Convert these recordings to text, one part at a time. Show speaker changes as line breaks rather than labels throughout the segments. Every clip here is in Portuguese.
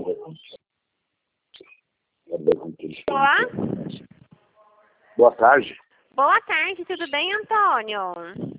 Boa.
Boa tarde.
Boa tarde, tudo bem, Antônio?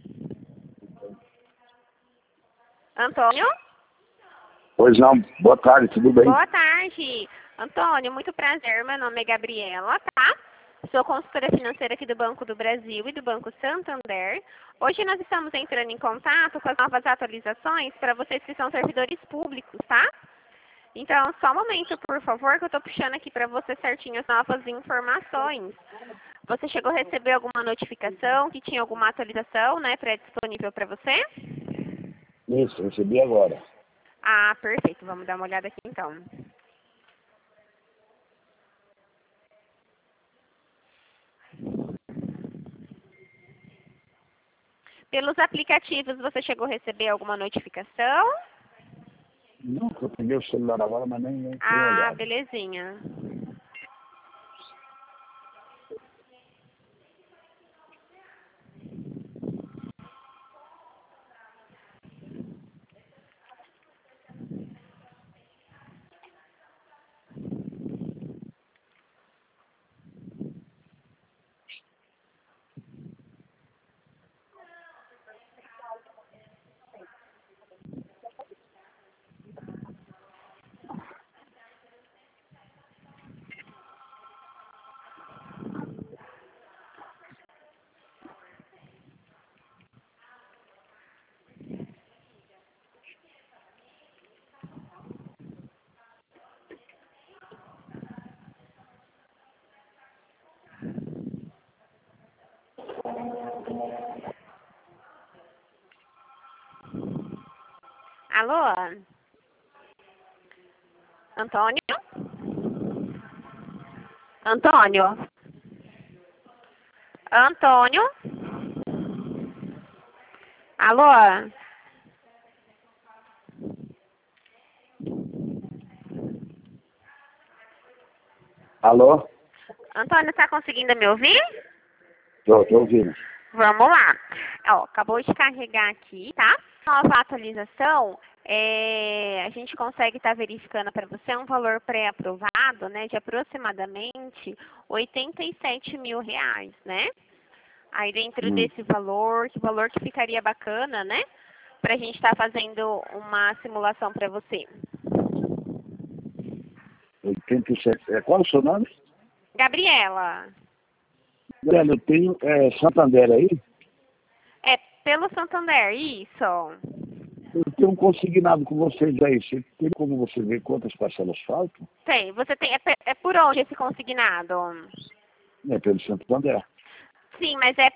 Antônio?
Pois não, boa tarde, tudo bem?
Boa tarde. Antônio, muito prazer. Meu nome é Gabriela, tá? Sou consultora financeira aqui do Banco do Brasil e do Banco Santander. Hoje nós estamos entrando em contato com as novas atualizações para vocês que são servidores públicos, tá? Então, só um momento, por favor, que eu estou puxando aqui para você certinho as novas informações. Você chegou a receber alguma notificação que tinha alguma atualização, né, pré-disponível para você?
Isso, recebi agora.
Ah, perfeito. Vamos dar uma olhada aqui, então. Pelos aplicativos, você chegou a receber alguma notificação?
Não, eu peguei o celular agora, mas nem tenho
Ah,
olhado.
belezinha. Alô? Antônio? Antônio? Antônio? Alô?
Alô?
Antônio, está conseguindo me ouvir?
Tô ouvindo.
Vamos lá. Ó, acabou de carregar aqui, tá? Nova atualização, a gente consegue estar verificando para você um valor pré-aprovado, né, de aproximadamente R$ 87.000, né? Aí dentro desse valor, que valor que ficaria bacana, né? Pra gente estar fazendo uma simulação para você.
87. Qual é o seu nome?
Gabriela,
Gabriela, eu tenho Santander aí.
é pelo Santander, isso.
Eu tenho um consignado com vocês aí. Você tem como você ver quantas parcelas faltam?
Tem, você tem, é por onde esse consignado?
É pelo Santander.
Sim, mas é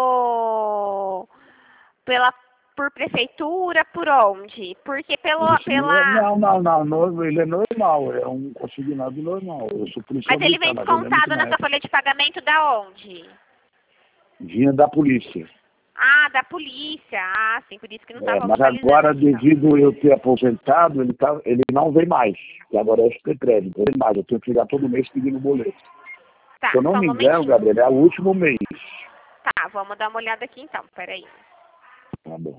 por prefeitura, por onde? Porque
Não, ele é normal, é um consignado normal. Eu sou policial
mas ele vem
militar, mas eu lembro que
descontado
na
na sua
época
folha de pagamento da onde?
vinha da polícia.
Ah, da polícia. Ah, sim, por isso que não estava
Mas
visualizando
agora,
aqui, então.
devido eu ter aposentado, ele não vem mais. Que agora é SP Crédito, não vem mais. Eu tenho que ligar todo mês pedindo boleto.
Tá,
Se eu não
só um
me engano,
momentinho.
Gabriel, é o último mês.
Tá, vamos dar uma olhada aqui então, peraí.
Tá bom.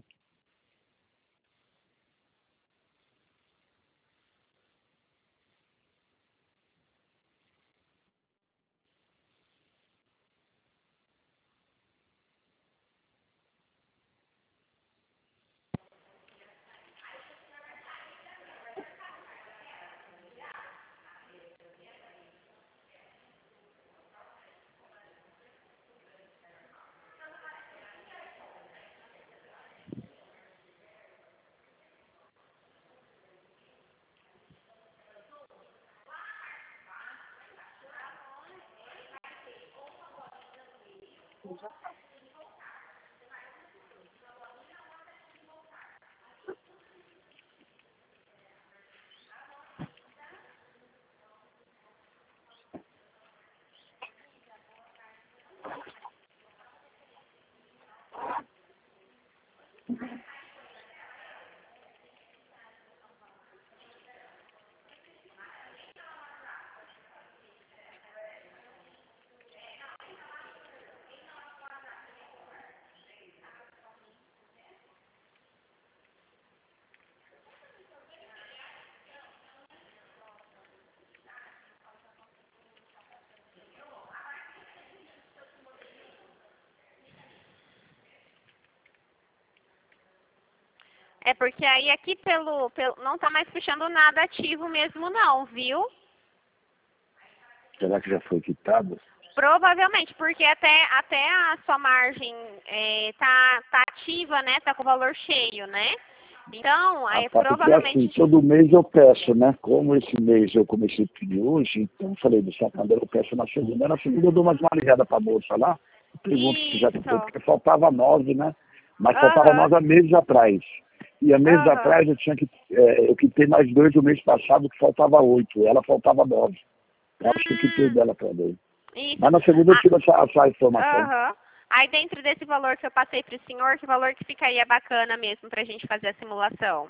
É porque aí aqui não tá mais puxando nada ativo mesmo não, viu?
Será que já foi quitado?
Provavelmente, porque até a sua margem tá ativa, né? Tá com o valor cheio, né? Então,
Ah,
aí
tá, porque assim,
provavelmente...
todo mês eu peço, né? Como esse mês eu comecei a pedir hoje, então eu falei, do Santander eu peço na segunda. Na segunda eu dou mais uma ligada pra bolsa lá, pergunto se já ficou,
Isso.
porque faltava 9, né? Mas faltava
Aham.
9 há meses atrás. E há meses
Aham.
atrás eu quitei mais 2 o mês passado, que faltava 8. Ela faltava 9. Eu acho que eu quitei
Hum,
dela também.
isso.
Mas na segunda eu
Ah,
tiro essa informação.
aham. Aí dentro desse valor que eu passei para o senhor, que valor que ficaria bacana mesmo para a gente fazer a simulação?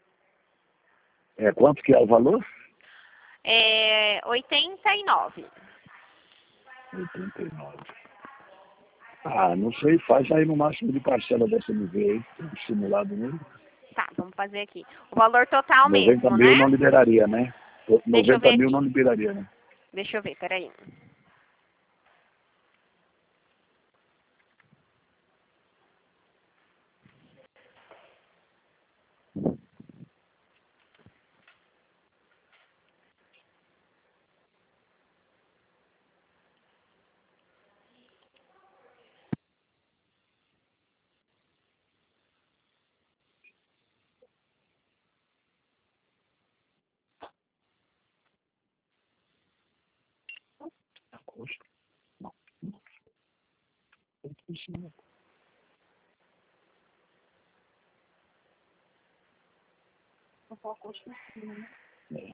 É, quanto que é o valor?
89.
89. Ah, não sei, faz aí no máximo de parcela dessa MV aí, simulado mesmo.
Tá, vamos fazer aqui. O valor total
90
mesmo,
mil
né?
não liberaria, né?
Deixa eu
90
ver
mil não
aqui.
liberaria, né?
Deixa eu ver, peraí.
Poxa, não. Isso não é.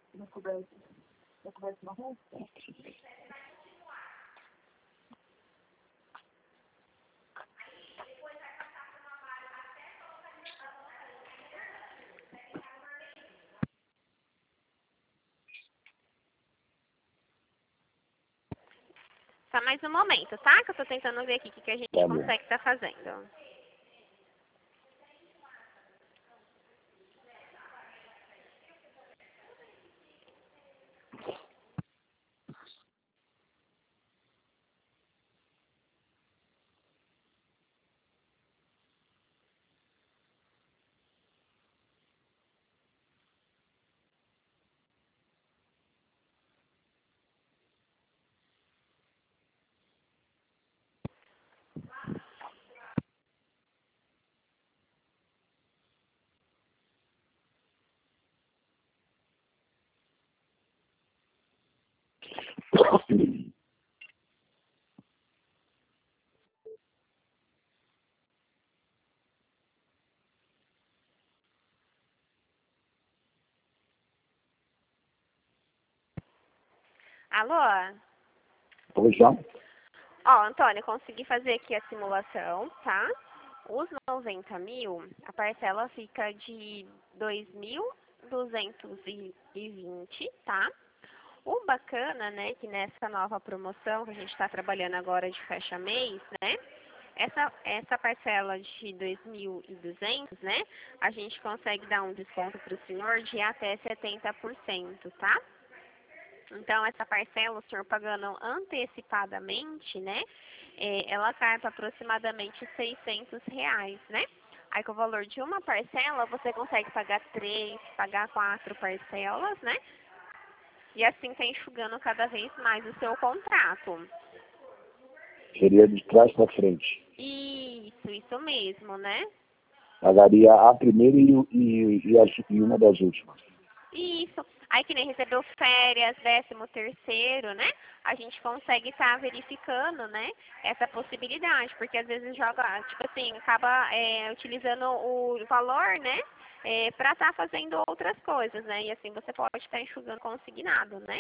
Só mais um momento, tá? Que eu tô tentando ver aqui o que a gente
Tá bom.
consegue estar fazendo. Alô?
Pois não?
Ó, Antônio, consegui fazer aqui a simulação, tá? Os 90 mil, a parcela fica de 2.220, tá? O bacana, né, que nessa nova promoção que a gente está trabalhando agora de fecha mês, né? Essa parcela de 2.200, né? A gente consegue dar um desconto para o senhor de até 70%, tá? Então, essa parcela, o senhor pagando antecipadamente, né? Ela cai para aproximadamente R$ 600, né? Aí, com o valor de uma parcela, você consegue pagar 3, pagar 4 parcelas, né? E assim tá enxugando cada vez mais o seu contrato.
Seria de trás para frente.
Isso mesmo, né?
Pagaria a primeira e uma das últimas.
Isso. Aí que nem recebeu férias, 13º, né? A gente consegue estar verificando, né? Essa possibilidade, porque às vezes joga, tipo assim, acaba utilizando o valor, né? Para estar fazendo outras coisas, né? E assim você pode estar enxugando consignado, né?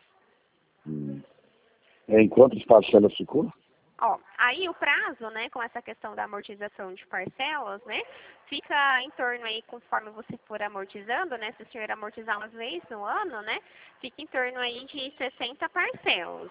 Em quantas parcelas ficou?
Ó, aí o prazo, né, com essa questão da amortização de parcelas, né, fica em torno aí, conforme você for amortizando, né, se o senhor amortizar umas vezes no ano, né, fica em torno aí de 60 parcelas.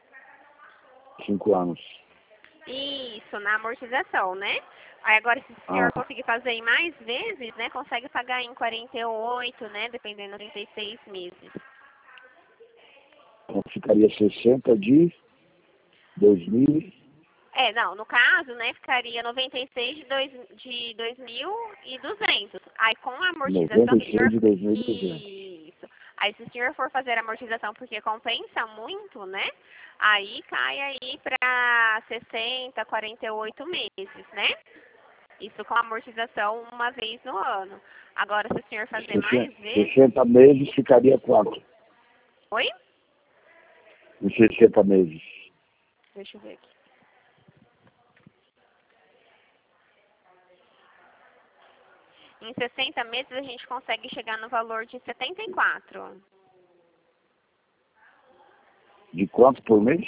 5 anos.
Isso, na amortização, né? Aí agora, se o
Ah,
senhor conseguir fazer em mais vezes, né, consegue pagar em 48, né, dependendo de 36 meses.
então ficaria 60 de 2000.
Não, no caso, né, ficaria 96 de 2.200. Aí com a amortização,
96 de 2.200.
isso. Aí se o senhor for fazer a amortização porque compensa muito, né? Aí cai aí para 60, 48 meses, né? Isso com amortização uma vez no ano. Agora, se o senhor fazer mais vezes...
60 meses ficaria quanto?
Oi?
Em 60 meses.
Deixa eu ver aqui. Em 60 meses a gente consegue chegar no valor de 74.
De quanto por mês?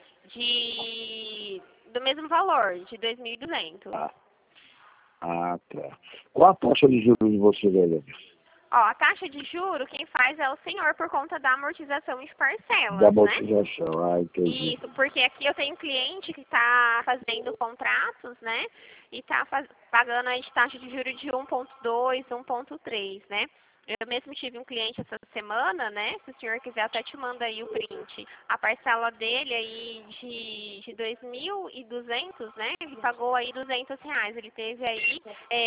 Do mesmo valor, de 2.200.
Ah, tá. Qual a taxa de juros de você, velho?
Ó, a taxa de juro, quem faz é o senhor por conta da amortização de parcelas,
Da
né?
amortização, entendi.
Isso, porque aqui eu tenho cliente que está fazendo contratos, né? E está pagando aí de taxa de juros de 1,2, 1,3, né? Eu mesmo tive um cliente essa semana, né? Se o senhor quiser, até te manda aí o print. A parcela dele aí de 2.200, né? Ele pagou aí R$200. Ele teve aí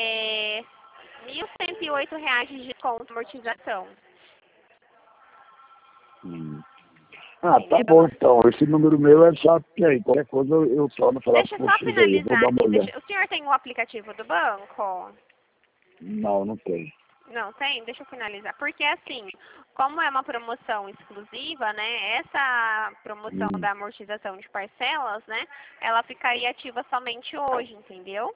R$1.108 de desconto, amortização.
Tá bom então. Esse número meu é só que aí. Qualquer coisa eu torno falar
Deixa eu
com
só
vocês aí. Eu vou
finalizar
dar uma
aqui.
olhada.
O senhor tem o aplicativo do banco?
Não, não tem.
Não tem? Deixa eu finalizar. Porque assim, como é uma promoção exclusiva, né? Essa promoção da amortização de parcelas, né? Ela ficaria ativa somente hoje, entendeu?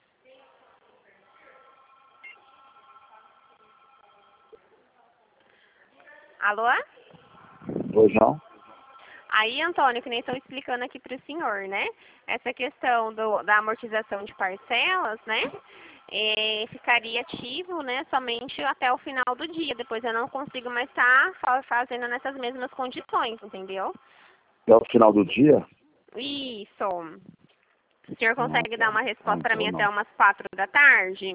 Alô?
Pois não?
Aí, Antônio, que nem estou explicando aqui para o senhor, né? Essa questão da amortização de parcelas, né? Ficaria ativo, né? Somente até o final do dia. Depois eu não consigo mais estar fazendo nessas mesmas condições, entendeu?
Até o final do dia?
Isso. O senhor consegue dar uma resposta para mim
então
até umas 4 da tarde?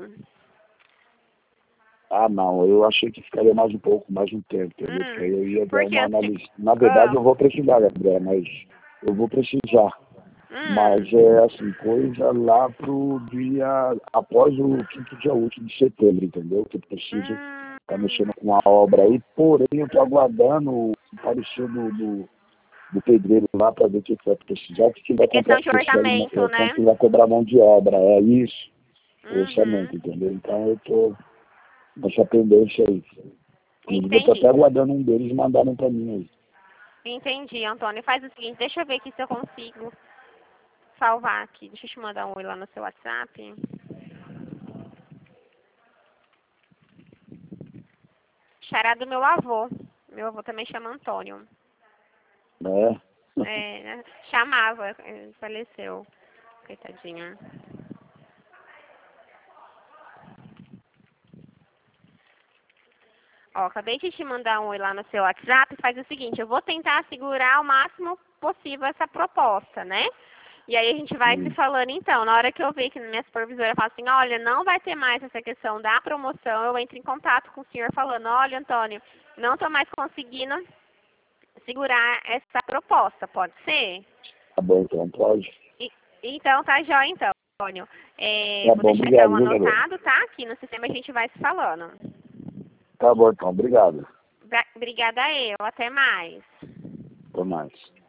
Não. Eu achei que ficaria mais um pouco, mais um tempo, entendeu? Porque aí eu ia dar uma análise. Na verdade, eu vou precisar, Gabriela, mas eu vou precisar. Mas é assim, coisa lá pro dia, após o 5º dia útil de setembro, entendeu? Que eu preciso estar mexendo com a obra aí, porém eu tô aguardando o parecer do pedreiro lá para ver o que vai precisar, que vai
questão de orçamento, né?
que vai cobrar mão de obra, é isso, o orçamento, entendeu? Então eu tô nessa pendência aí. Inclusive eu tô até aguardando um deles mandarem para mim aí.
Entendi, Antônio. Faz o seguinte, deixa eu ver aqui se eu consigo salvar aqui. Deixa eu te mandar um oi lá no seu WhatsApp. Xará do meu avô. Meu avô também chama Antônio.
Né?
Chamava, ele faleceu. Coitadinho. Ó, acabei de te mandar um oi lá no seu WhatsApp. Faz o seguinte, eu vou tentar segurar o máximo possível essa proposta, né? E aí a gente vai se falando então. Na hora que eu ver que minha supervisora fala assim, olha, não vai ter mais essa questão da promoção, eu entro em contato com o senhor falando, olha, Antônio, não estou mais conseguindo segurar essa proposta, pode ser?
Tá bom, então pode.
Então tá jóia então, Antônio.
Tá
vou
bom,
deixar
obrigado,
então anotado, tá? Aqui no sistema a gente vai se falando.
Tá bom, então, obrigado.
Obrigada eu, até mais.
Até mais.